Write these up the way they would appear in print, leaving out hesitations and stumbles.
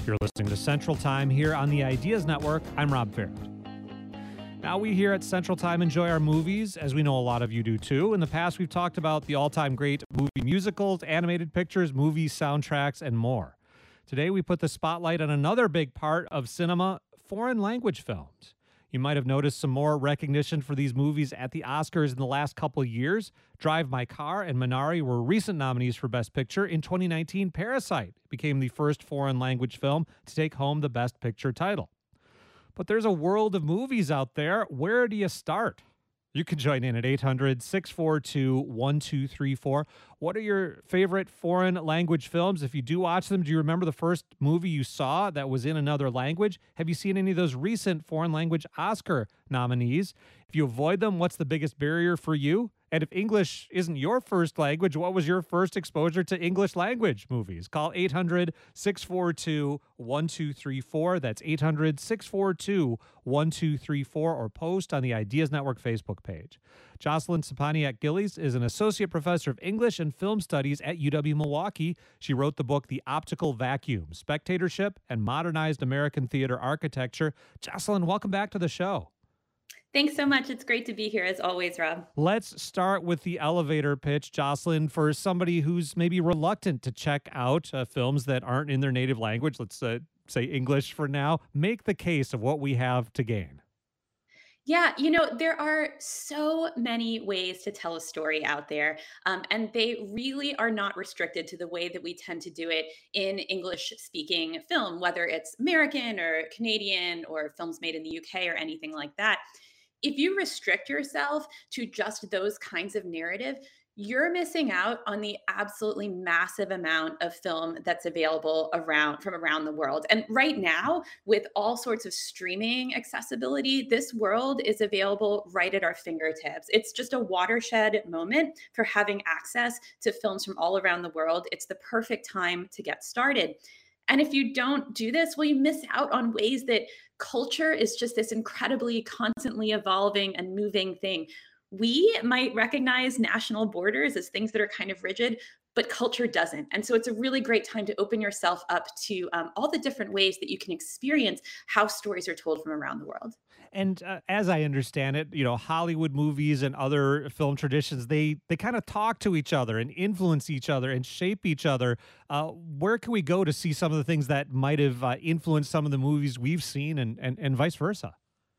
You're listening to Central Time here on the Ideas Network. I'm Rob Faird. Now, we here at Central Time enjoy our movies, as we know a lot of you do too. In the past, we've talked about the all-time great movie musicals, animated pictures, movies, soundtracks, and more. Today, we put the spotlight on another big part of cinema, foreign language films. You might have noticed some more recognition for these movies at the Oscars in the last couple of years. Drive My Car and Minari were recent nominees for Best Picture. In 2019, Parasite became the first foreign language film to take home the Best Picture title. But there's a world of movies out there. Where do you start? You can join in at 800-642-1234. What are your favorite foreign language films? If you do watch them, do you remember the first movie you saw that was in another language? Have you seen any of those recent foreign language Oscar nominees? If you avoid them, what's the biggest barrier for you? And if English isn't your first language, what was your first exposure to English language movies? Call 800-642-1234. That's 800-642-1234, or post on the Ideas Network Facebook page. Jocelyn Sapaniak-Gillies is an associate professor of English and film studies at UW-Milwaukee. She wrote the book The Optical Vacuum: Spectatorship and Modernized American Theater Architecture. Jocelyn, welcome back to the show. Thanks so much. It's great to be here as always, Rob. Let's start with the elevator pitch, Jocelyn, for somebody who's maybe reluctant to check out films that aren't in their native language. Let's say English for now. Make the case of what we have to gain. Yeah, there are so many ways to tell a story out there, and they really are not restricted to the way that we tend to do it in English-speaking film, whether it's American or Canadian or films made in the UK or anything like that. If you restrict yourself to just those kinds of narrative, you're missing out on the absolutely massive amount of film that's available from around the world. And right now, with all sorts of streaming accessibility, this world is available right at our fingertips. It's just a watershed moment for having access to films from all around the world. It's the perfect time to get started. And if you don't do this, well, you miss out on ways that culture is just this incredibly constantly evolving and moving thing. We might recognize national borders as things that are kind of rigid, but culture doesn't. And so it's a really great time to open yourself up to all the different ways that you can experience how stories are told from around the world. And as I understand it, Hollywood movies and other film traditions, they kind of talk to each other and influence each other and shape each other. Where can we go to see some of the things that might have influenced some of the movies we've seen and vice versa?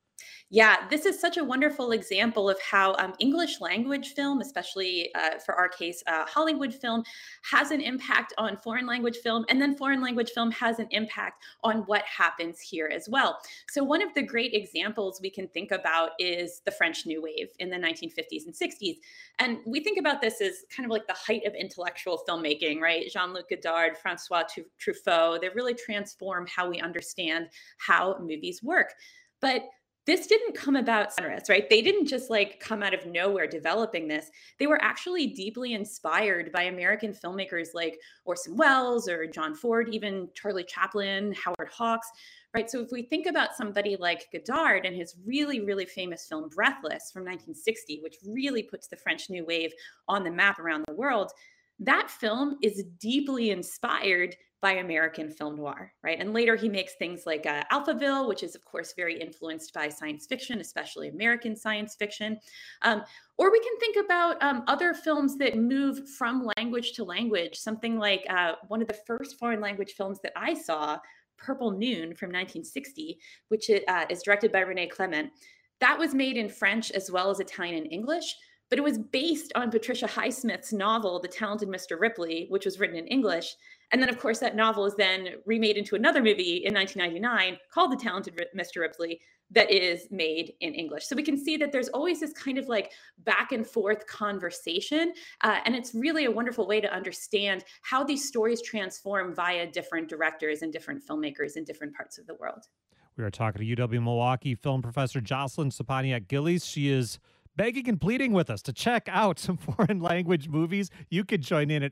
Yeah, this is such a wonderful example of how English language film, especially for our case, Hollywood film, has an impact on foreign language film, and then foreign language film has an impact on what happens here as well. So one of the great examples we can think about is the French New Wave in the 1950s and 60s. And we think about this as kind of like the height of intellectual filmmaking, right? Jean-Luc Godard, Francois Truffaut, they really transform how we understand how movies work. But this didn't come about generous, right? They didn't just come out of nowhere developing this. They were actually deeply inspired by American filmmakers like Orson Welles or John Ford, even Charlie Chaplin, Howard Hawks, right? So if we think about somebody like Godard and his really, really famous film Breathless from 1960, which really puts the French New Wave on the map around the world, that film is deeply inspired by American film noir, right? And later he makes things like Alphaville, which is, of course, very influenced by science fiction, especially American science fiction. Or we can think about other films that move from language to language, something like one of the first foreign language films that I saw, Purple Noon from 1960, which is directed by René Clément. That was made in French as well as Italian and English, but it was based on Patricia Highsmith's novel, The Talented Mr. Ripley, which was written in English. And then, of course, that novel is then remade into another movie in 1999 called The Talented Mr. Ripley that is made in English. So we can see that there's always this kind of back and forth conversation. And it's really a wonderful way to understand how these stories transform via different directors and different filmmakers in different parts of the world. We are talking to UW-Milwaukee film professor Jocelyn Sapaniak-Gillies. She is begging and pleading with us to check out some foreign language movies. You could join in at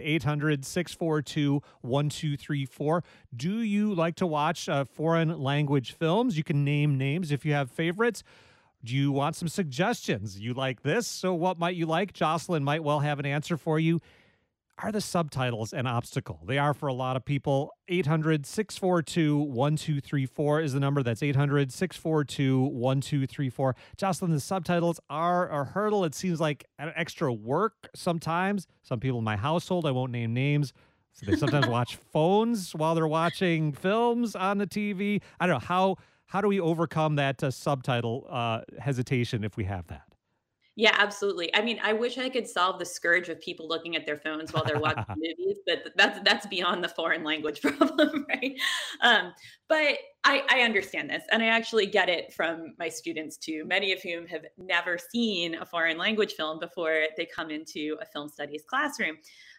800-642-1234. Do you like to watch foreign language films? You can name names if you have favorites. Do you want some suggestions? You like this, so what might you like? Jocelyn might well have an answer for you. Are the subtitles an obstacle? They are for a lot of people. 800-642-1234 is the number. That's 800-642-1234. Jocelyn, the subtitles are a hurdle. It seems like an extra work sometimes. Some people in my household, I won't name names, so they sometimes watch phones while they're watching films on the TV. I don't know. How do we overcome that subtitle hesitation if we have that? Yeah, absolutely. I mean, I wish I could solve the scourge of people looking at their phones while they're watching movies, but that's beyond the foreign language problem, right? But I understand this, and I actually get it from my students too, many of whom have never seen a foreign language film before they come into a film studies classroom.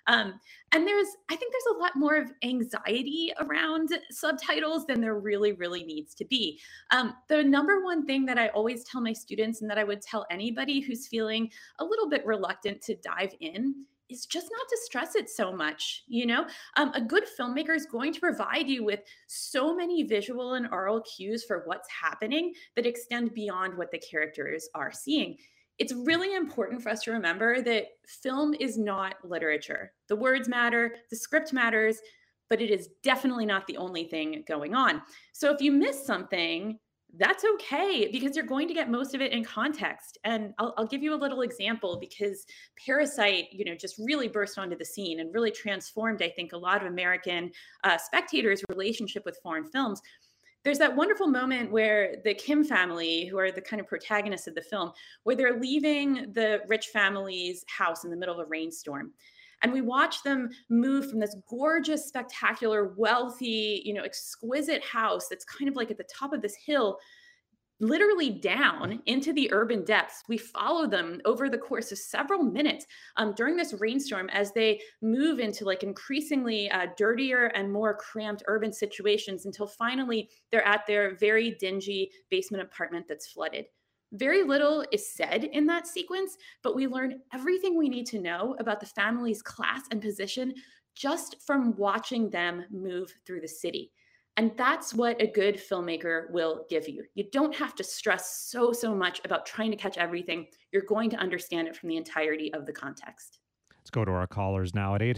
And I think there's a lot more of anxiety around subtitles than there really, really needs to be. The number one thing that I always tell my students, and that I would tell anybody who's feeling a little bit reluctant to dive in, is just not to stress it so much. A good filmmaker is going to provide you with so many visual and oral cues for what's happening that extend beyond what the characters are seeing. It's really important for us to remember that film is not literature. The words matter, the script matters, but it is definitely not the only thing going on. So if you miss something, that's okay, because you're going to get most of it in context. And I'll give you a little example, because Parasite, just really burst onto the scene and really transformed, I think, a lot of American spectators' relationship with foreign films. There's that wonderful moment where the Kim family, who are the kind of protagonists of the film, where they're leaving the rich family's house in the middle of a rainstorm. And we watch them move from this gorgeous, spectacular, wealthy, exquisite house that's kind of like at the top of this hill, literally down into the urban depths. We follow them over the course of several minutes during this rainstorm as they move into like increasingly dirtier and more cramped urban situations, until finally they're at their very dingy basement apartment that's flooded. Very little is said in that sequence, but we learn everything we need to know about the family's class and position just from watching them move through the city. And that's what a good filmmaker will give you. You don't have to stress so much about trying to catch everything. You're going to understand it from the entirety of the context. Let's go to our callers now at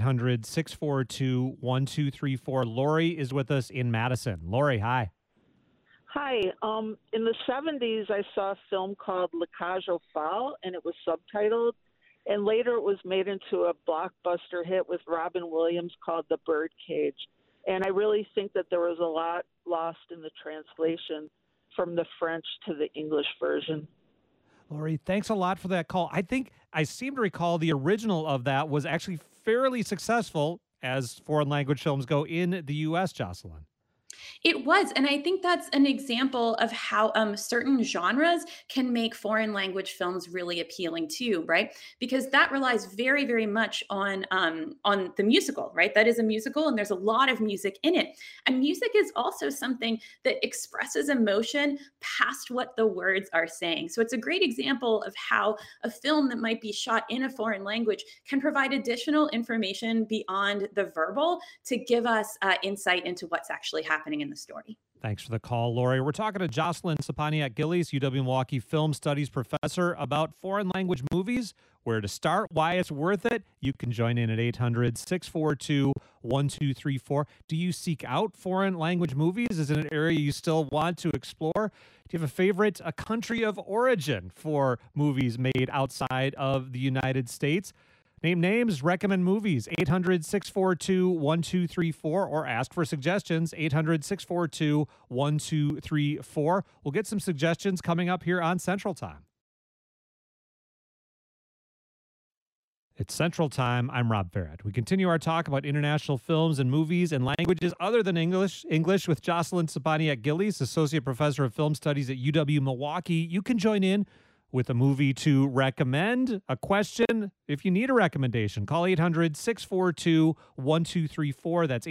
800-642-1234. Lori is with us in Madison. Lori, hi. Hi. In the 70s, I saw a film called La Cage aux Folles, and it was subtitled. And later it was made into a blockbuster hit with Robin Williams called The Birdcage. And I really think that there was a lot lost in the translation from the French to the English version. Lori, thanks a lot for that call. I think I seem to recall the original of that was actually fairly successful as foreign language films go in the U.S., Jocelyn. It was. And I think that's an example of how certain genres can make foreign language films really appealing too, right? Because that relies very, very much on the musical, right? That is a musical, and there's a lot of music in it. And music is also something that expresses emotion past what the words are saying. So it's a great example of how a film that might be shot in a foreign language can provide additional information beyond the verbal to give us insight into what's actually happening in the story. Thanks for the call, Lori. We're talking to Jocelyn Sapaniak-Gillies, UW-Milwaukee film studies professor, about foreign language movies, where to start, why it's worth it. You can join in at 800-642-1234. Do you seek out foreign language movies? Is it an area you still want to explore? Do you have a favorite, a country of origin for movies made outside of the United States? Name names, recommend movies, 800-642-1234, or ask for suggestions, 800-642-1234. We'll get some suggestions coming up here on Central Time. It's Central Time. I'm Rob Farrett. We continue our talk about international films and movies and languages other than English with Jocelyn Sapaniak-Gillies, Associate Professor of Film Studies at UW-Milwaukee. You can join in with a movie to recommend, a question. If you need a recommendation, call 800-642-1234. That's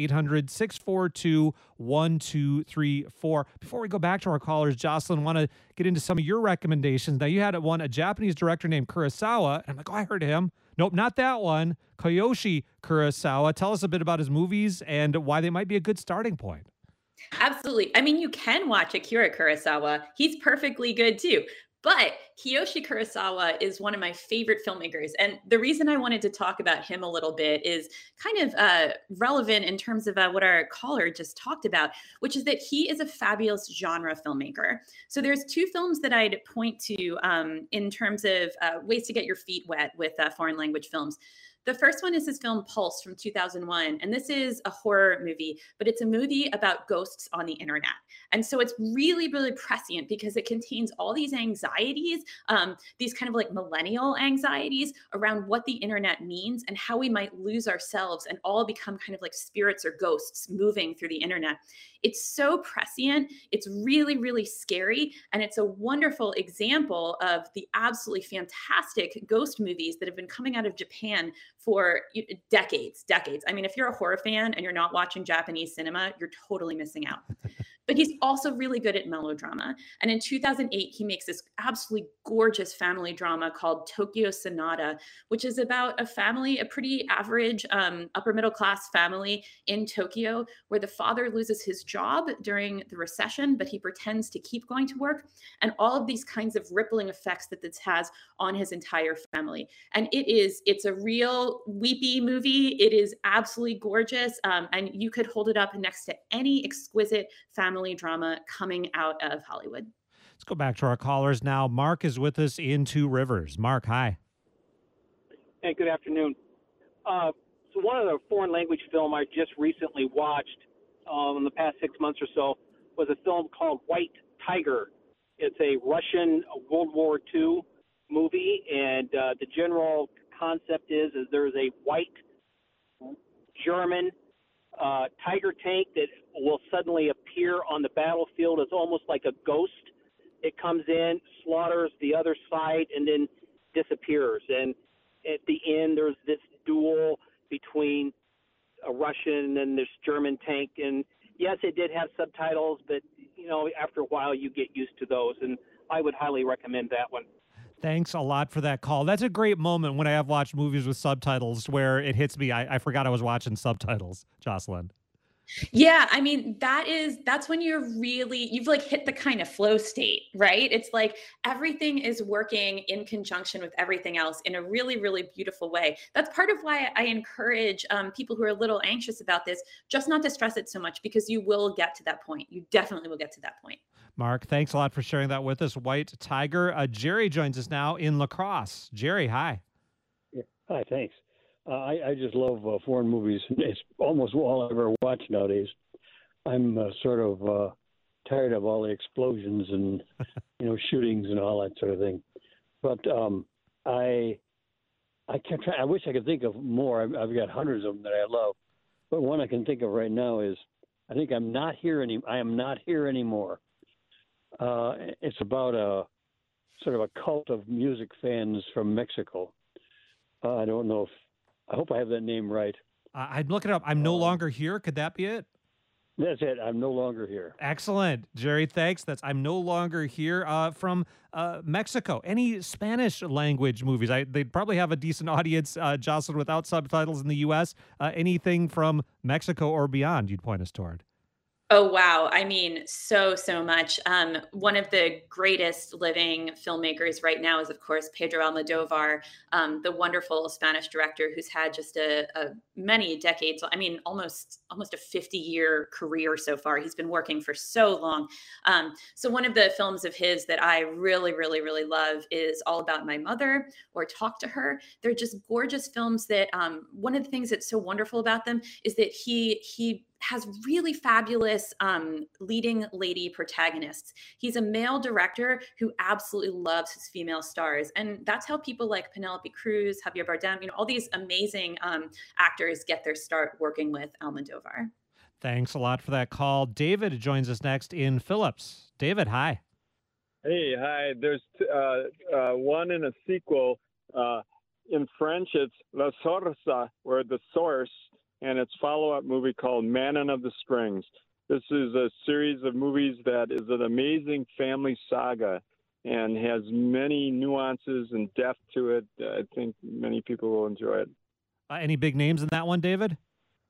800-642-1234. Before we go back to our callers, Jocelyn, want to get into some of your recommendations. Now, you had one, a Japanese director named Kurosawa, and I'm like, oh, I heard of him. Nope, not that one. Kiyoshi Kurosawa. Tell us a bit about his movies and why they might be a good starting point. Absolutely. I mean, you can watch Akira Kurosawa. He's perfectly good too. But Kiyoshi Kurosawa is one of my favorite filmmakers. And the reason I wanted to talk about him a little bit is kind of relevant in terms of what our caller just talked about, which is that he is a fabulous genre filmmaker. So there's two films that I'd point to in terms of ways to get your feet wet with foreign language films. The first one is his film Pulse from 2001. And this is a horror movie, but it's a movie about ghosts on the internet. And so it's really, really prescient because it contains all these anxieties, these kind of like millennial anxieties around what the internet means and how we might lose ourselves and all become kind of like spirits or ghosts moving through the internet. It's so prescient. It's really, really scary. And it's a wonderful example of the absolutely fantastic ghost movies that have been coming out of Japan for decades. I mean, if you're a horror fan and you're not watching Japanese cinema, you're totally missing out. But he's also really good at melodrama. And in 2008, he makes this absolutely gorgeous family drama called Tokyo Sonata, which is about a family, a pretty average upper middle class family in Tokyo, where the father loses his job during the recession, but he pretends to keep going to work, and all of these kinds of rippling effects that this has on his entire family. And it's a real weepy movie. It is absolutely gorgeous. And you could hold it up next to any exquisite family drama coming out of Hollywood. Let's go back to our callers now. Mark is with us in Two Rivers. Mark, hi. Hey, good afternoon. So one of the foreign language film I just recently watched in the past 6 months or so was a film called White Tiger. It's a Russian World War II movie, and the general concept is there's a white German Tiger tank that will suddenly appear on the battlefield as almost like a ghost. It comes in, slaughters the other side, and then disappears. And at the end, there's this duel between a Russian and this German tank. And yes, it did have subtitles, but after a while, you get used to those. And I would highly recommend that one. Thanks a lot for that call. That's a great moment when I have watched movies with subtitles where it hits me. I forgot I was watching subtitles, Jocelyn. Yeah, I mean, that's when you've like hit the kind of flow state, right? It's like everything is working in conjunction with everything else in a really, really beautiful way. That's part of why I encourage people who are a little anxious about this, just not to stress it so much, because you will get to that point. You definitely will get to that point. Mark, thanks a lot for sharing that with us. White Tiger. Jerry joins us now in La Crosse. Jerry, hi. Yeah. Hi, thanks. I just love foreign movies. It's almost all I ever watch nowadays. I'm sort of tired of all the explosions and shootings and all that sort of thing. But I can't try. I wish I could think of more. I've got hundreds of them that I love, but one I can think of right now is I think I am not here anymore. It's about a sort of a cult of music fans from Mexico. I don't know if. I hope I have that name right. I'd look it up. I'm no longer here. Could that be it? That's it. I'm no longer here. Excellent, Jerry. Thanks. That's I'm no longer here from Mexico. Any Spanish language movies? They'd probably have a decent audience, Jocelyn, without subtitles in the U.S. Anything from Mexico or beyond you'd point us toward? Oh, wow. I mean, so much. One of the greatest living filmmakers right now is, of course, Pedro Almodovar, the wonderful Spanish director who's had just a many decades, I mean, almost a 50-year career so far. He's been working for so long. So one of the films of his that I really, really, really love is All About My Mother or Talk to Her. They're just gorgeous films that one of the things that's so wonderful about them is that he has really fabulous leading lady protagonists. He's a male director who absolutely loves his female stars. And that's how people like Penelope Cruz, Javier Bardem, all these amazing actors get their start working with Almodovar. Thanks a lot for that call. David joins us next in Phillips. David, hi. Hey, hi. There's one in a sequel. In French, it's La Source, or The Source, and its follow-up movie called Manon of the Springs. This is a series of movies that is an amazing family saga and has many nuances and depth to it. I think many people will enjoy it. Any big names in that one, David?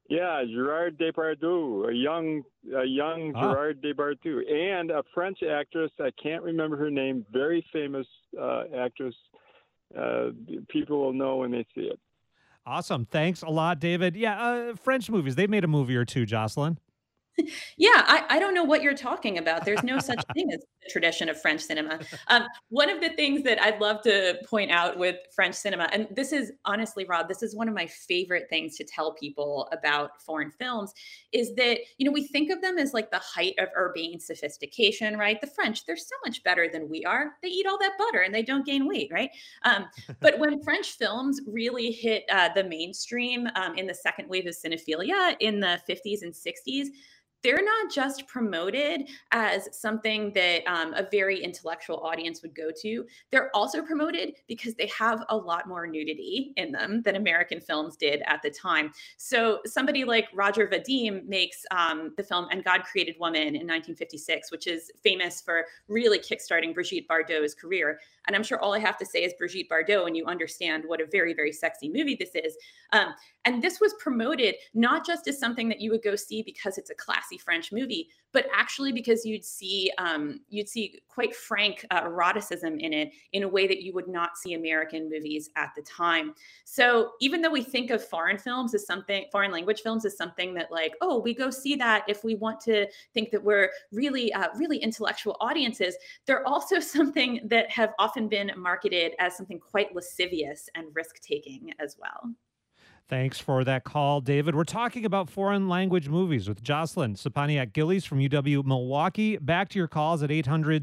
Yeah, Gerard Depardieu, a young Gerard Depardieu, and a French actress. I can't remember her name. Very famous actress. People will know when they see it. Awesome. Thanks a lot, David. Yeah, French movies. They've made a movie or two, Jocelyn. Yeah, I don't know what you're talking about. There's no such thing as the tradition of French cinema. One of the things that I'd love to point out with French cinema, and this is honestly, Rob, this is one of my favorite things to tell people about foreign films, is that, we think of them as like the height of urbane sophistication, right? The French, they're so much better than we are. They eat all that butter and they don't gain weight, right? But when French films really hit the mainstream in the second wave of cinephilia in the 50s and 60s, they're not just promoted as something that a very intellectual audience would go to. They're also promoted because they have a lot more nudity in them than American films did at the time. So somebody like Roger Vadim makes the film And God Created Woman in 1956, which is famous for really kickstarting Brigitte Bardot's career. And I'm sure all I have to say is Brigitte Bardot, and you understand what a very, very sexy movie this is. And this was promoted not just as something that you would go see because it's a classy French movie, but actually because you'd see quite frank eroticism in it in a way that you would not see American movies at the time. So even though we think of foreign language films as something that like, oh, we go see that if we want to think that we're really, really intellectual audiences, they're also something that have often been marketed as something quite lascivious and risk-taking as well. Thanks for that call, David. We're talking about foreign language movies with Jocelyn Sapaniak-Gillies from UW Milwaukee. Back to your calls at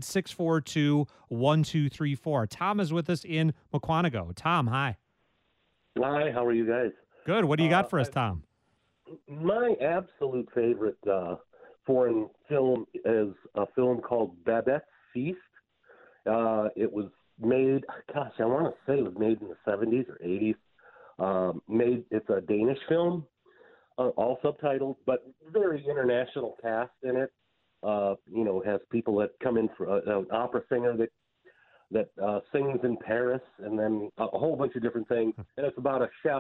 800-642-1234. Tom is with us in Mukwonago. Tom, hi. Hi, how are you guys? Good. What do you got for us, Tom? My absolute favorite foreign film is a film called Babette's Feast. It was made, I want to say it was made in the 70s or 80s. It's a Danish film, all subtitled, but very international cast in it. Has people that come in for an opera singer that sings in Paris, and then a whole bunch of different things. And it's about a chef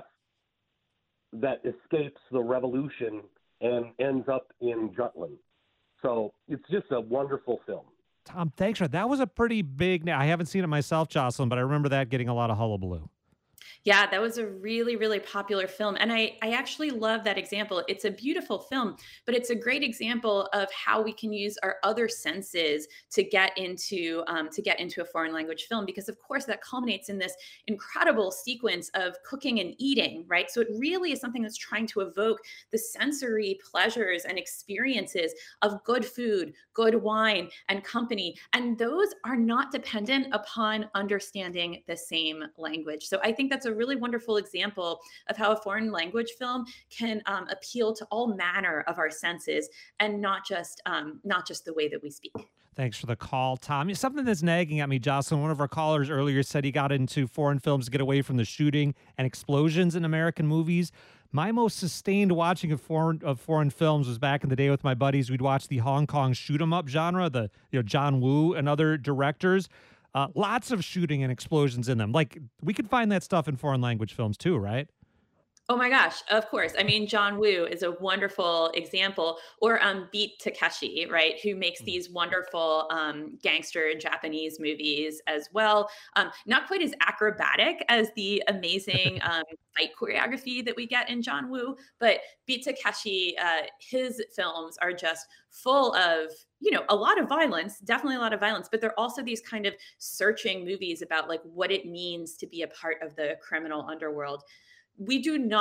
that escapes the revolution and ends up in Jutland. So it's just a wonderful film. Tom, thanks for that. That was a pretty big. I haven't seen it myself, Jocelyn, but I remember that getting a lot of hullabaloo. Yeah, that was a really, really popular film. And I actually love that example. It's a beautiful film, but it's a great example of how we can use our other senses to get into a foreign language film, because of course that culminates in this incredible sequence of cooking and eating, right? So it really is something that's trying to evoke the sensory pleasures and experiences of good food, good wine, and company. And those are not dependent upon understanding the same language. So I think that's a really wonderful example of how a foreign language film can appeal to all manner of our senses, and not just the way that we speak. Thanks for the call, Tom. Something that's nagging at me, Jocelyn. One of our callers earlier said he got into foreign films to get away from the shooting and explosions in American movies. My most sustained watching of foreign films was back in the day with my buddies. We'd watch the Hong Kong shoot 'em up genre, John Woo and other directors. Lots of shooting and explosions in them. Like, we could find that stuff in foreign language films too, right? Oh my gosh, of course. I mean, John Woo is a wonderful example, or Beat Takeshi, right, who makes these wonderful gangster Japanese movies as well. Not quite as acrobatic as the amazing fight choreography that we get in John Woo, but Beat Takeshi, his films are just full of, a lot of violence, definitely a lot of violence, but they're also these kind of searching movies about like what it means to be a part of the criminal underworld. We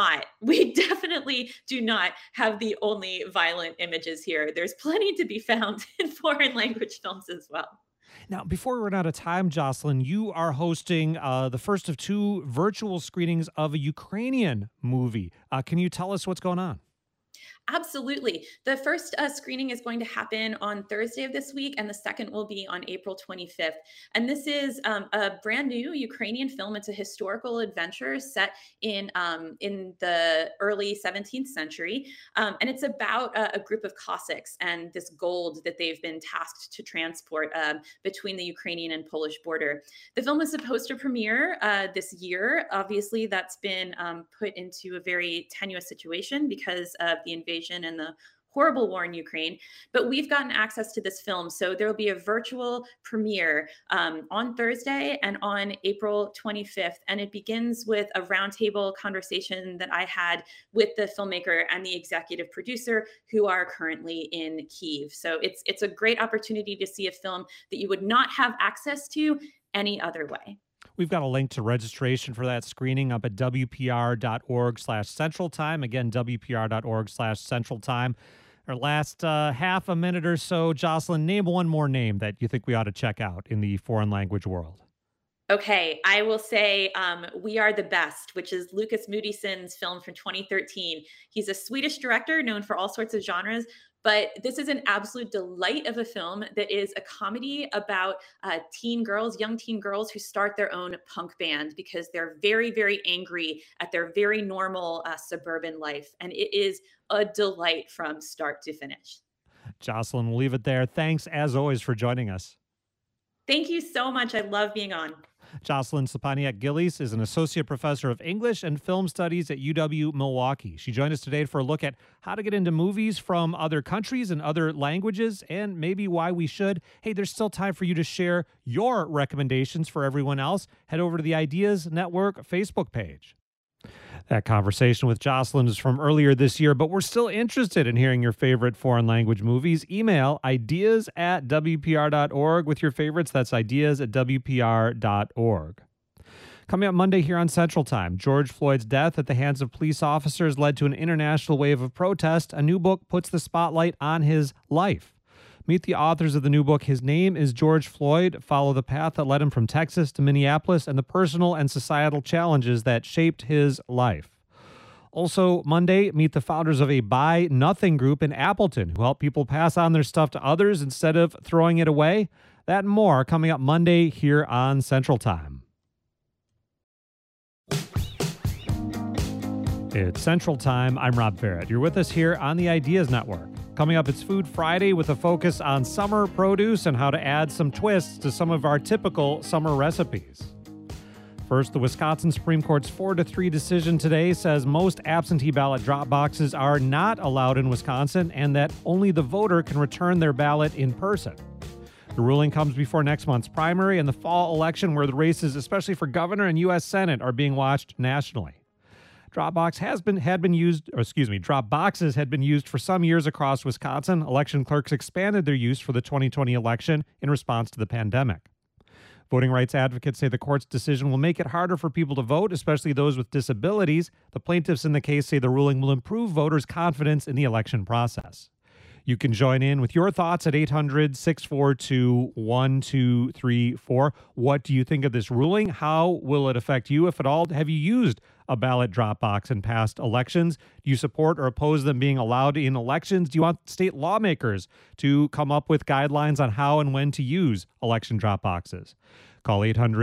definitely do not have the only violent images here. There's plenty to be found in foreign language films as well. Now, before we run out of time, Jocelyn, you are hosting the first of 2 virtual screenings of a Ukrainian movie. Can you tell us what's going on? Absolutely. The first screening is going to happen on Thursday of this week, and the second will be on April 25th. And this is a brand new Ukrainian film. It's a historical adventure set in the early 17th century, and it's about a group of Cossacks and this gold that they've been tasked to transport between the Ukrainian and Polish border. The film is supposed to premiere this year. Obviously, that's been put into a very tenuous situation because of the invasion and the horrible war in Ukraine, but we've gotten access to this film. So there will be a virtual premiere on Thursday and on April 25th. And it begins with a roundtable conversation that I had with the filmmaker and the executive producer who are currently in Kyiv. So it's a great opportunity to see a film that you would not have access to any other way. We've got a link to registration for that screening up at wpr.org/Central Time. Again, wpr.org/Central Time. Our last half a minute or so, Jocelyn, name one more name that you think we ought to check out in the foreign language world. Okay, I will say We Are the Best, which is Lukas Moodysson's film from 2013. He's a Swedish director known for all sorts of genres, but this is an absolute delight of a film that is a comedy about young teen girls who start their own punk band because they're very, very angry at their very normal suburban life. And it is a delight from start to finish. Jocelyn, we'll leave it there. Thanks, as always, for joining us. Thank you so much. I love being on. Jocelyn Stepaniak-Gillies is an associate professor of English and film studies at UW-Milwaukee. She joined us today for a look at how to get into movies from other countries and other languages, and maybe why we should. Hey, there's still time for you to share your recommendations for everyone else. Head over to the Ideas Network Facebook page. That conversation with Jocelyn is from earlier this year, but we're still interested in hearing your favorite foreign language movies. Email ideas@wpr.org with your favorites. That's ideas@wpr.org. Coming up Monday here on Central Time, George Floyd's death at the hands of police officers led to an international wave of protest. A new book puts the spotlight on his life. Meet the authors of the new book. His name is George Floyd. Follow the path that led him from Texas to Minneapolis and the personal and societal challenges that shaped his life. Also, Monday, meet the founders of a Buy Nothing group in Appleton who help people pass on their stuff to others instead of throwing it away. That and more coming up Monday here on Central Time. It's Central Time. I'm Rob Barrett. You're with us here on the Ideas Network. Coming up, it's Food Friday with a focus on summer produce and how to add some twists to some of our typical summer recipes. First, the Wisconsin Supreme Court's 4-3 decision today says most absentee ballot drop boxes are not allowed in Wisconsin and that only the voter can return their ballot in person. The ruling comes before next month's primary and the fall election where the races, especially for governor and U.S. Senate, are being watched nationally. Drop boxes had been used for some years across Wisconsin. Election clerks expanded their use for the 2020 election in response to the pandemic. Voting rights advocates say the court's decision will make it harder for people to vote, especially those with disabilities. The plaintiffs in the case say the ruling will improve voters' confidence in the election process. You can join in with your thoughts at 800-642-1234. What do you think of this ruling? How will it affect you, if at all? Have you used a ballot drop box in past elections? Do you support or oppose them being allowed in elections? Do you want state lawmakers to come up with guidelines on how and when to use election drop boxes? Call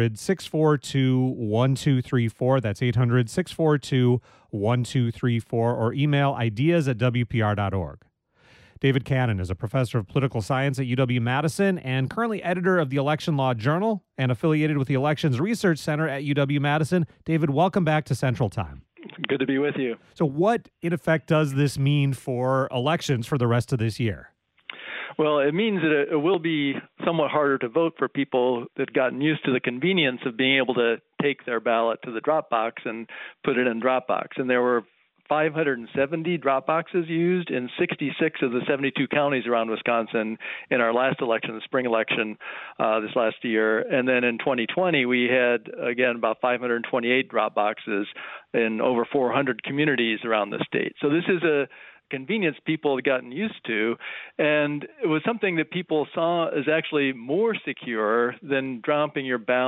800-642-1234. That's 800-642-1234, or email ideas@wpr.org. David Cannon is a professor of political science at UW-Madison and currently editor of the Election Law Journal and affiliated with the Elections Research Center at UW-Madison. David, welcome back to Central Time. Good to be with you. So what, in effect, does this mean for elections for the rest of this year? Well, it means that it will be somewhat harder to vote for people that have gotten used to the convenience of being able to take their ballot to the drop box and put it in Dropbox. And there were 570 drop boxes used in 66 of the 72 counties around Wisconsin in our last election, the spring election this last year. And then in 2020, we had, again, about 528 drop boxes in over 400 communities around the state. So this is a convenience people had gotten used to, and it was something that people saw as actually more secure than dropping your ballot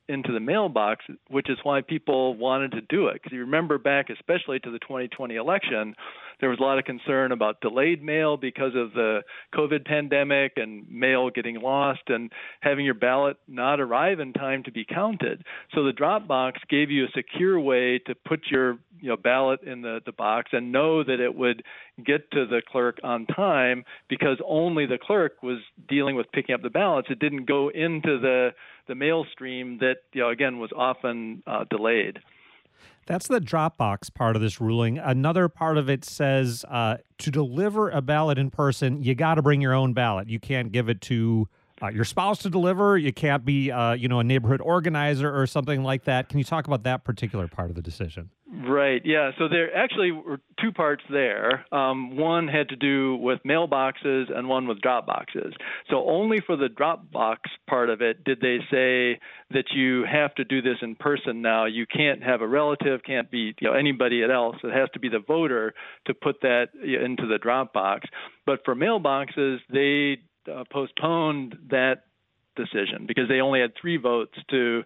into the mailbox, which is why people wanted to do it. Because you remember back, especially to the 2020 election, there was a lot of concern about delayed mail because of the COVID pandemic and mail getting lost and having your ballot not arrive in time to be counted. So the drop box gave you a secure way to put your ballot in the box and know that it would get to the clerk on time, because only the clerk was dealing with picking up the ballots. It didn't go into the mail stream that, again, was often delayed. That's the Dropbox part of this ruling. Another part of it says to deliver a ballot in person, you got to bring your own ballot. You can't give it to your spouse to deliver. You can't be, a neighborhood organizer or something like that. Can you talk about that particular part of the decision? Right. Yeah. So there actually were two parts there. One had to do with mailboxes and one with drop boxes. So only for the Dropbox part of it did they say that you have to do this in person now. You can't have a relative, can't be anybody else. It has to be the voter to put that into the Dropbox. But for mailboxes, they postponed that decision because they only had 3 votes to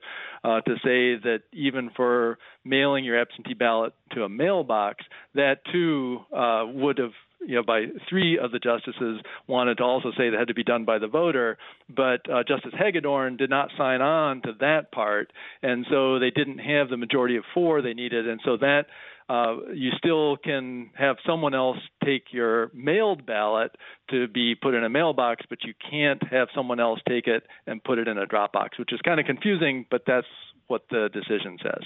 say that even for mailing your absentee ballot to a mailbox, that too would have, by 3 of the justices wanted to also say that had to be done by the voter, but Justice Hagedorn did not sign on to that part, and so they didn't have the majority of 4 they needed, and so that you still can have someone else take your mailed ballot to be put in a mailbox, but you can't have someone else take it and put it in a Dropbox, which is kind of confusing, but that's what the decision says.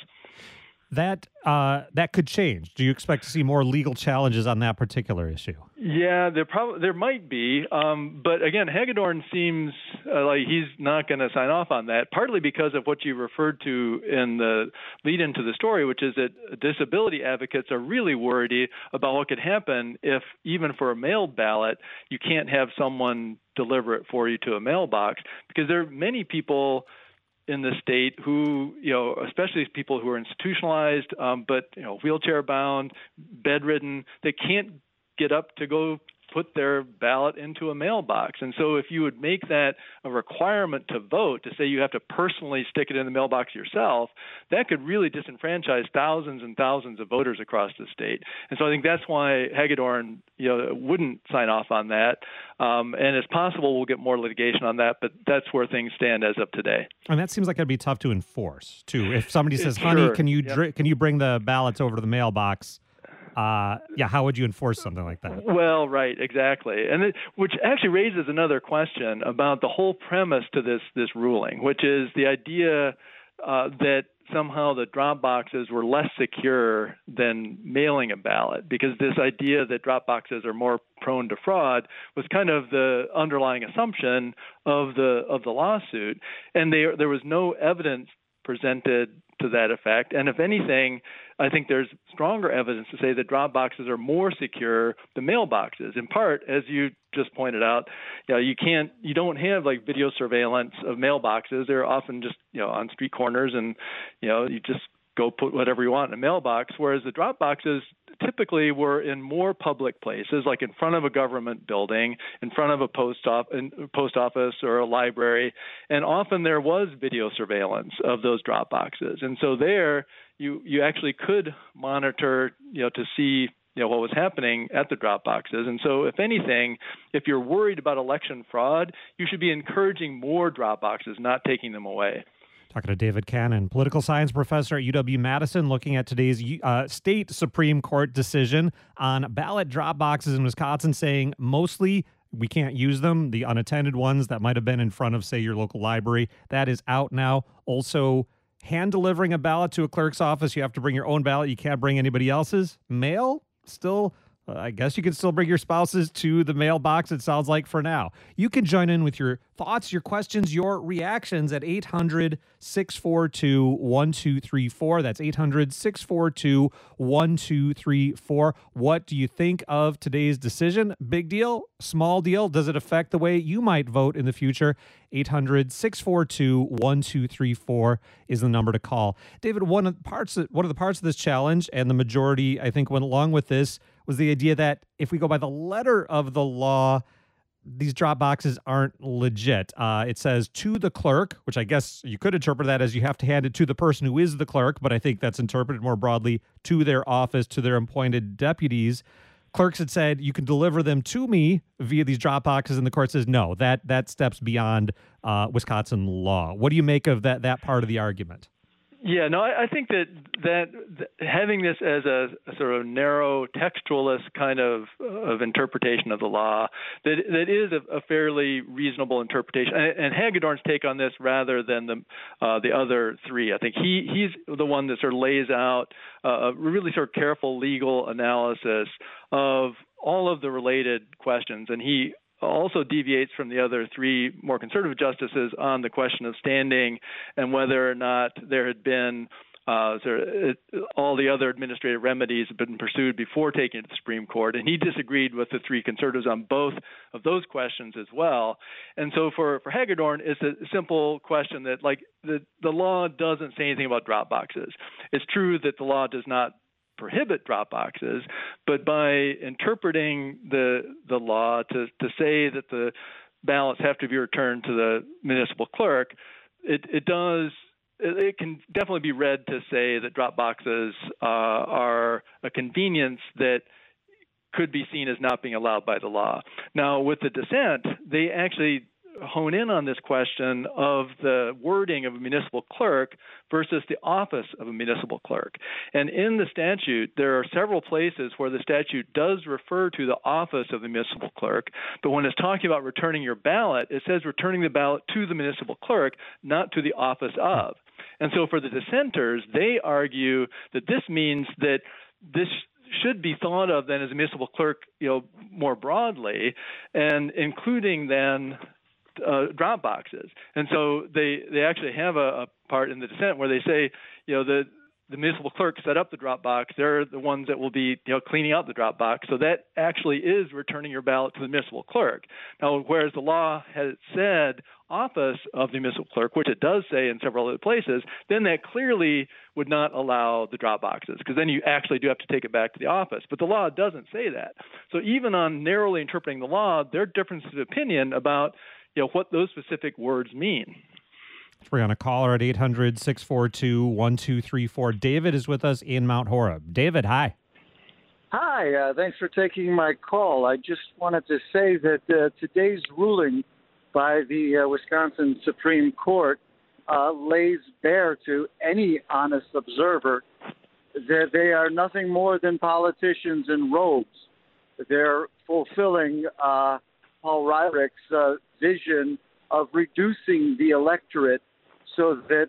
That could change. Do you expect to see more legal challenges on that particular issue? Yeah, there might be, but again, Hagedorn seems like he's not going to sign off on that. Partly because of what you referred to in the lead into the story, which is that disability advocates are really worried about what could happen if, even for a mailed ballot, you can't have someone deliver it for you to a mailbox, because there are many people in the state who, especially people who are institutionalized, but wheelchair bound, bedridden, they can't get up to go put their ballot into a mailbox. And so if you would make that a requirement to vote, to say you have to personally stick it in the mailbox yourself, that could really disenfranchise thousands and thousands of voters across the state. And so I think that's why Hagedorn, wouldn't sign off on that. And it's possible we'll get more litigation on that, but that's where things stand as of today. And that seems like it'd be tough to enforce too. If somebody says, "Honey, sure. can you bring the ballots over to the mailbox?" How would you enforce something like that? Well, right, exactly. And which actually raises another question about the whole premise to this ruling, which is the idea that somehow the drop boxes were less secure than mailing a ballot, because this idea that drop boxes are more prone to fraud was kind of the underlying assumption of the lawsuit. And there was no evidence presented to that effect. And if anything, I think there's stronger evidence to say that drop boxes are more secure than mailboxes. In part, as you just pointed out, you don't have like video surveillance of mailboxes. They're often just, on street corners, and, you just go put whatever you want in a mailbox, whereas the drop boxes typically were in more public places, like in front of a government building, in front of a post office or a library, and often there was video surveillance of those drop boxes. And so there you actually could monitor, to see what was happening at the drop boxes. And so if anything, if you're worried about election fraud, you should be encouraging more drop boxes, not taking them away. Talking to David Cannon, political science professor at UW-Madison, looking at today's state Supreme Court decision on ballot drop boxes in Wisconsin, saying mostly we can't use them. The unattended ones that might have been in front of, say, your local library, that is out now. Also, hand delivering a ballot to a clerk's office, you have to bring your own ballot. You can't bring anybody else's. Mail, still, I guess you can still bring your spouses to the mailbox, it sounds like, for now. You can join in with your thoughts, your questions, your reactions at 800-642-1234. That's 800-642-1234. What do you think of today's decision? Big deal? Small deal? Does it affect the way you might vote in the future? 800-642-1234 is the number to call. David, one of the parts of this challenge, and the majority, I think, went along with this, was the idea that if we go by the letter of the law, these drop boxes aren't legit. It says to the clerk, which I guess you could interpret that as you have to hand it to the person who is the clerk, but I think that's interpreted more broadly to their office, to their appointed deputies. Clerks had said, you can deliver them to me via these drop boxes, and the court says, no, that steps beyond Wisconsin law. What do you make of that part of the argument? Yeah, no, I think that having this as a sort of narrow textualist kind of interpretation of the law, that is a fairly reasonable interpretation. And Hagedorn's take on this rather than the other three. I think he's the one that sort of lays out a really sort of careful legal analysis of all of the related questions, and he also deviates from the other three more conservative justices on the question of standing and whether or not there had been all the other administrative remedies had been pursued before taking it to the Supreme Court. And he disagreed with the three conservatives on both of those questions as well. And so for Hagedorn, it's a simple question that, like, the law doesn't say anything about drop boxes. It's true that the law does not prohibit drop boxes, but by interpreting the law to say that the ballots have to be returned to the municipal clerk, it can definitely be read to say that drop boxes are a convenience that could be seen as not being allowed by the law. Now, with the dissent, they actually hone in on this question of the wording of a municipal clerk versus the office of a municipal clerk. And in the statute, there are several places where the statute does refer to the office of the municipal clerk, but when it's talking about returning your ballot, it says returning the ballot to the municipal clerk, not to the office of. And so for the dissenters, they argue that this means that this should be thought of then as a municipal clerk, more broadly, and including then drop boxes. And so they actually have a part in the dissent where they say, the municipal clerk set up the drop box. They're the ones that will be, cleaning out the drop box. So that actually is returning your ballot to the municipal clerk. Now, whereas the law has said office of the municipal clerk, which it does say in several other places, then that clearly would not allow the drop boxes, because then you actually do have to take it back to the office. But the law doesn't say that. So even on narrowly interpreting the law, there are differences of opinion about what those specific words mean. We're on a caller at 800-642-1234. David is with us in Mount Horeb. David, hi. Hi, thanks for taking my call. I just wanted to say that today's ruling by the Wisconsin Supreme Court lays bare to any honest observer that they are nothing more than politicians in robes. They're fulfilling Paul Reyrich's vision of reducing the electorate so that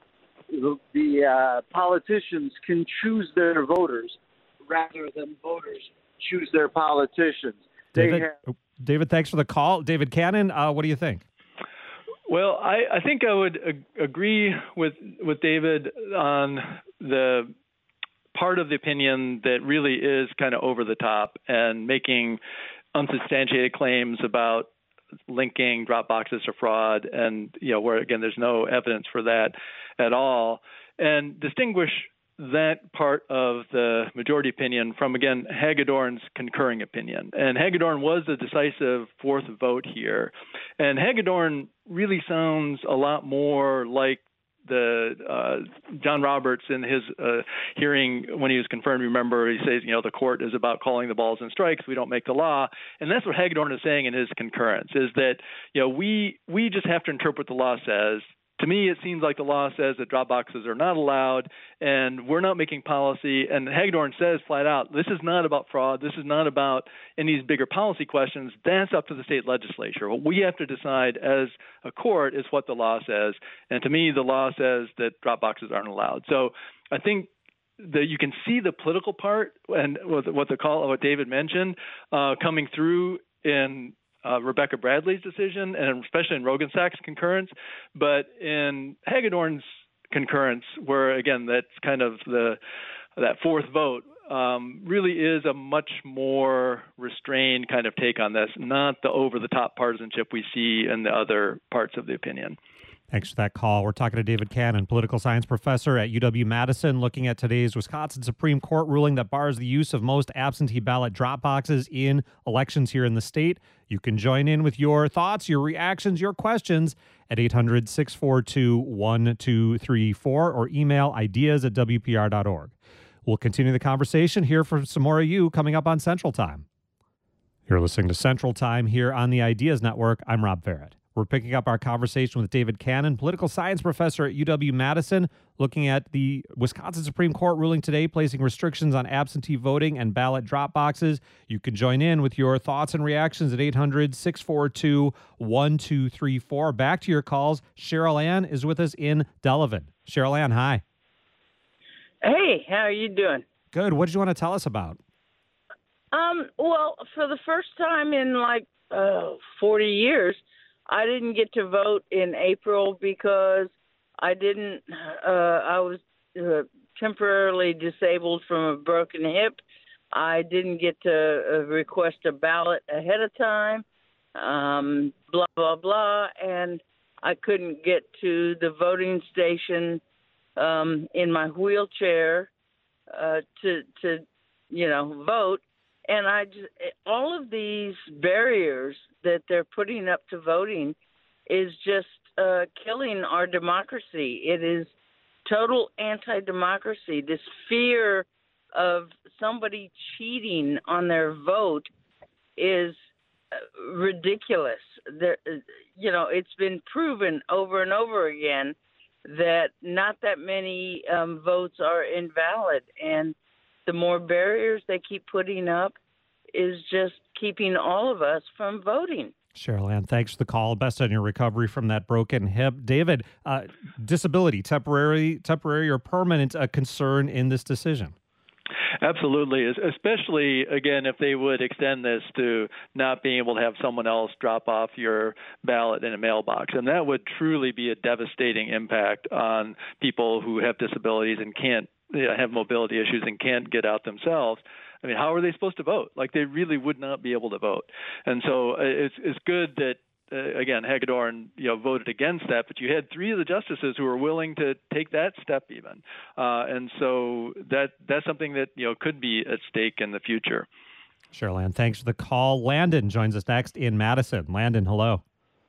the politicians can choose their voters rather than voters choose their politicians. David, thanks for the call. David Cannon, what do you think? Well, I think I would agree with David on the part of the opinion that really is kind of over the top and making unsubstantiated claims about linking drop boxes to fraud, and where again there's no evidence for that at all, and distinguish that part of the majority opinion from, again, Hagedorn's concurring opinion. And Hagedorn was the decisive fourth vote here, and Hagedorn really sounds a lot more like the John Roberts in his hearing when he was confirmed. Remember, he says, the court is about calling the balls and strikes. We don't make the law. And that's what Hagedorn is saying in his concurrence, is that, we just have to interpret the law says. To me, it seems like the law says that drop boxes are not allowed, and we're not making policy. And Hagedorn says flat out, this is not about fraud. This is not about any of these bigger policy questions. That's up to the state legislature. What we have to decide as a court is what the law says. And to me, the law says that drop boxes aren't allowed. So I think that you can see the political part and what David mentioned coming through in Rebecca Bradley's decision, and especially in Rogensack's concurrence. But in Hagedorn's concurrence, where, again, that's kind of that fourth vote, really is a much more restrained kind of take on this, not the over-the-top partisanship we see in the other parts of the opinion. Thanks for that call. We're talking to David Cannon, political science professor at UW-Madison, looking at today's Wisconsin Supreme Court ruling that bars the use of most absentee ballot drop boxes in elections here in the state. You can join in with your thoughts, your reactions, your questions at 800-642-1234 or email ideas@wpr.org. We'll continue the conversation, hear from some more of you coming up on Central Time. You're listening to Central Time here on the Ideas Network. I'm Rob Farrett. We're picking up our conversation with David Cannon, political science professor at UW-Madison, looking at the Wisconsin Supreme Court ruling today, placing restrictions on absentee voting and ballot drop boxes. You can join in with your thoughts and reactions at 800-642-1234. Back to your calls. Cheryl Ann is with us in Delavan. Cheryl Ann, hi. Hey, how are you doing? Good. What did you want to tell us about? Well, for the first time in 40 years, I didn't get to vote in April because I was temporarily disabled from a broken hip. I didn't get to request a ballot ahead of time, blah, blah, blah. And I couldn't get to the voting station in my wheelchair to vote. And all of these barriers that they're putting up to voting is just killing our democracy. It is total anti-democracy. This fear of somebody cheating on their vote is ridiculous. It's been proven over and over again that not that many votes are invalid, and the more barriers they keep putting up is just keeping all of us from voting. Cheryl Ann, thanks for the call. Best on your recovery from that broken hip. David, disability, temporary or permanent, a concern in this decision? Absolutely, especially, again, if they would extend this to not being able to have someone else drop off your ballot in a mailbox. And that would truly be a devastating impact on people who have disabilities and can't have mobility issues and can't get out themselves. I mean, how are they supposed to vote? They really would not be able to vote. And so it's good that, again, Hagedorn, voted against that, but you had three of the justices who were willing to take that step even. And so that's something that, could be at stake in the future. Cheryl Ann, thanks for the call. Landon joins us next in Madison. Landon, hello.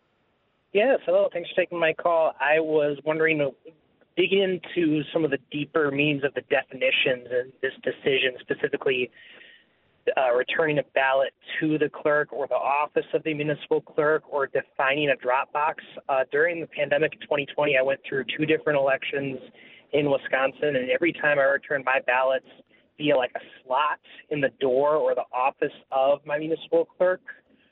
Yes, hello. Thanks for taking my call. I was wondering, digging into some of the deeper meanings of the definitions in this decision, specifically returning a ballot to the clerk or the office of the municipal clerk, or defining a drop box. During the pandemic in 2020, I went through two different elections in Wisconsin, and every time I returned my ballots via a slot in the door or the office of my municipal clerk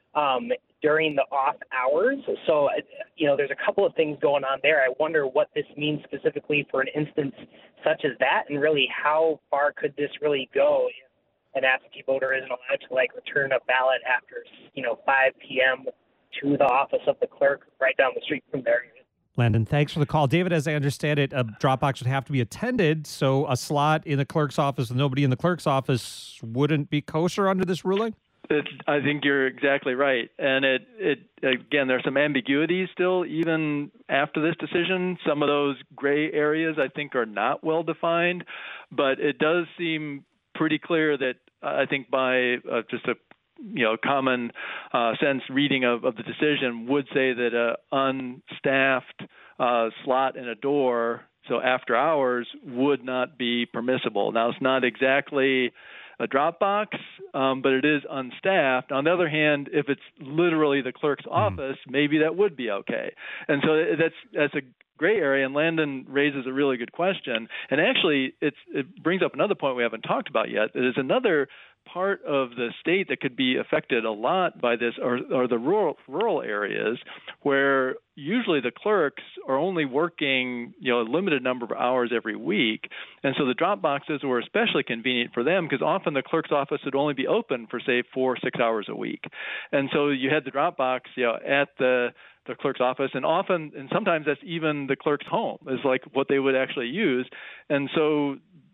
during the off hours. So, there's a couple of things going on there. I wonder what this means specifically for an instance such as that, and really how far could this really go if an absentee voter isn't allowed to return a ballot after 5 p.m. to the office of the clerk right down the street from there. Landon, thanks for the call. David, as I understand it, a drop box would have to be attended, so a slot in the clerk's office with nobody in the clerk's office wouldn't be kosher under this ruling? I think you're exactly right. And again, there's some ambiguity still, even after this decision. Some of those gray areas, I think, are not well defined, but it does seem pretty clear that I think by just a common sense reading of the decision would say that a unstaffed slot in a door, so after hours, would not be permissible. Now, it's not exactly a drop box, but it is unstaffed. On the other hand, if it's literally the clerk's office, maybe that would be okay. And so that's a gray area, and Landon raises a really good question. And actually, it brings up another point we haven't talked about yet. There's another part of the state that could be affected a lot by this are the rural areas, where usually the clerks are only working a limited number of hours every week. And so the drop boxes were especially convenient for them because often the clerk's office would only be open for, say, 4 or 6 hours a week. And so you had the drop box at the clerk's office, and often, and sometimes that's even the clerk's home is what they would actually use. And so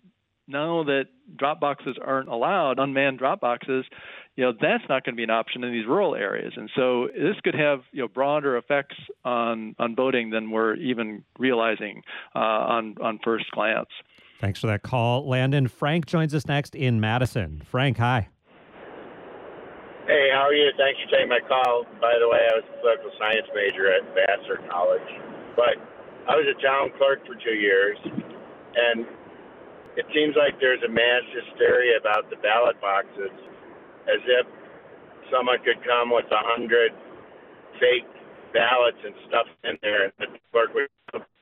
now that drop boxes aren't allowed, unmanned drop boxes, that's not going to be an option in these rural areas. And so this could have, broader effects on voting than we're even realizing on first glance. Thanks for that call, Landon. Frank joins us next in Madison. Frank, hi. Hey, how are you? Thanks for taking my call. By the way, I was a political science major at Vassar College, but I was a town clerk for 2 years, and it seems like there's a mass hysteria about the ballot boxes, as if someone could come with 100 fake ballots and stuff in there, and the clerk would.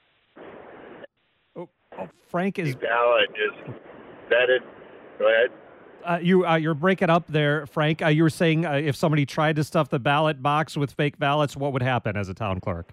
Frank is. The ballot is vetted. Go ahead. You're breaking up there, Frank. You were saying if somebody tried to stuff the ballot box with fake ballots, what would happen as a town clerk?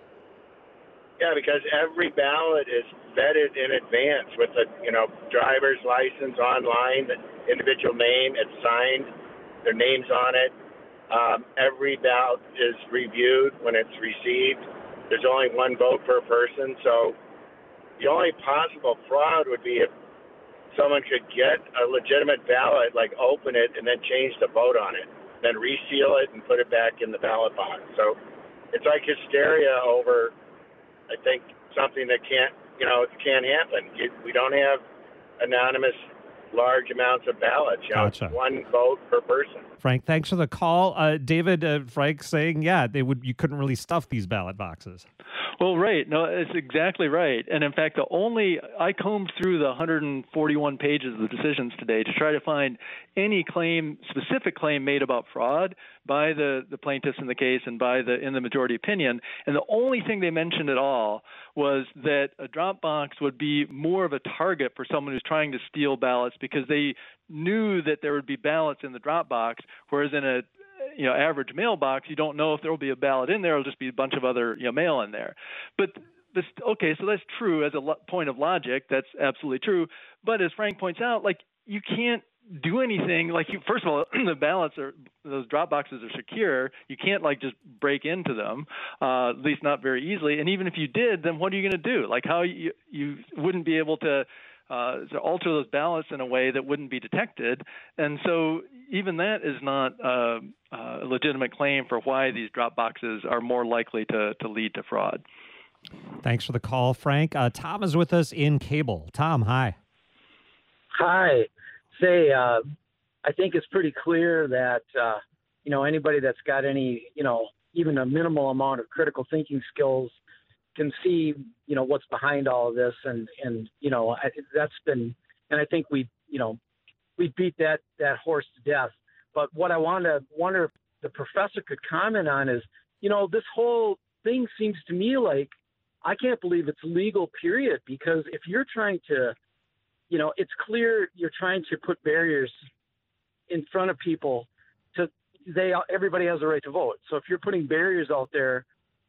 Yeah, because every ballot is vetted in advance with a driver's license online, the individual name, it's signed, their name's on it. Every ballot is reviewed when it's received. There's only one vote per person, so the only possible fraud would be if someone could get a legitimate ballot, like open it and then change the vote on it, then reseal it and put it back in the ballot box. So it's like hysteria over, I think, something that can't happen. We don't have anonymous large amounts of ballots. Gotcha. It's one vote per person. Frank, thanks for the call. David, Frank saying, you couldn't really stuff these ballot boxes. Well, right. No, it's exactly right. And in fact, I combed through the 141 pages of the decisions today to try to find any specific claim made about fraud by the plaintiffs in the case and in the majority opinion. And the only thing they mentioned at all was that a drop box would be more of a target for someone who's trying to steal ballots because they knew that there would be ballots in the drop box, whereas in a average mailbox, you don't know if there will be a ballot in there. It'll just be a bunch of other mail in there. But okay, so that's true as a point of logic. That's absolutely true. But as Frank points out, you can't do anything. First of all, those drop boxes are secure. You can't just break into them, at least not very easily. And even if you did, then what are you going to do? How you wouldn't be able to alter those ballots in a way that wouldn't be detected. And so even that is not a legitimate claim for why these drop boxes are more likely to lead to fraud. Thanks for the call, Frank. Tom is with us in Cable. Tom, hi. Hi. I think it's pretty clear that, anybody that's got any, even a minimal amount of critical thinking skills can see, what's behind all of this. And that's been, and I think we beat that horse to death. But what I wonder if the professor could comment on is, this whole thing seems to me like, I can't believe it's legal, period, because if you're trying to, it's clear you're trying to put barriers in front of people everybody has a right to vote. So if you're putting barriers out there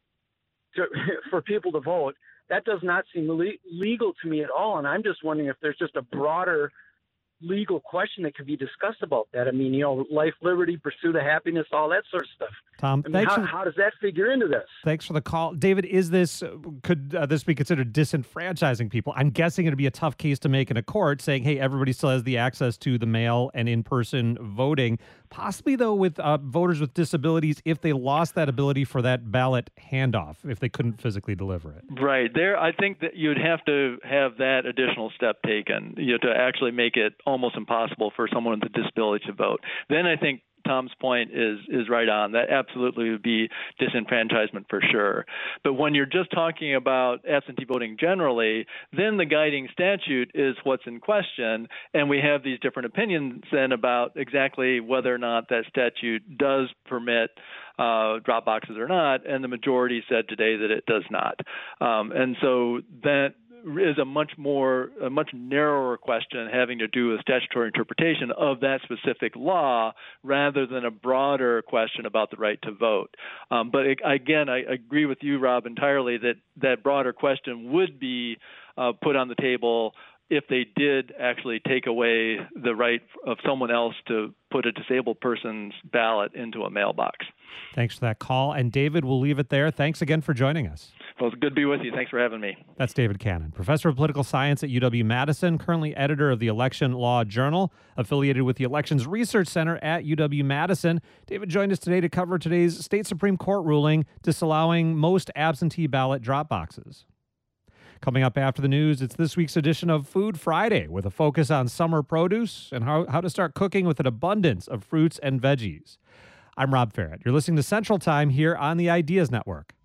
for people to vote, that does not seem legal to me at all. And I'm just wondering if there's just a broader legal question that could be discussed about that. I mean, life, liberty, pursuit of happiness, all that sort of stuff. Tom, how does that figure into this? Thanks for the call. David, could this be considered disenfranchising people? I'm guessing it'd be a tough case to make in a court saying, hey, everybody still has the access to the mail and in-person voting. Possibly, though, with voters with disabilities, if they lost that ability for that ballot handoff, if they couldn't physically deliver it. Right. There, I think that you'd have to have that additional step taken, to actually make it almost impossible for someone with a disability to vote. Then I think Tom's point is right on. That absolutely would be disenfranchisement for sure. But when you're just talking about absentee voting generally, then the guiding statute is what's in question, and we have these different opinions then about exactly whether or not that statute does permit drop boxes or not, and the majority said today that it does not. And so that is a much narrower question having to do with statutory interpretation of that specific law rather than a broader question about the right to vote. But again, I agree with you, Rob, entirely that broader question would be put on the table if they did actually take away the right of someone else to put a disabled person's ballot into a mailbox. Thanks for that call. And David, we'll leave it there. Thanks again for joining us. Well, it's good to be with you. Thanks for having me. That's David Cannon, professor of political science at UW-Madison, currently editor of the Election Law Journal, affiliated with the Elections Research Center at UW-Madison. David joined us today to cover today's state Supreme Court ruling disallowing most absentee ballot drop boxes. Coming up after the news, it's this week's edition of Food Friday with a focus on summer produce and how to start cooking with an abundance of fruits and veggies. I'm Rob Farrett. You're listening to Central Time here on the Ideas Network.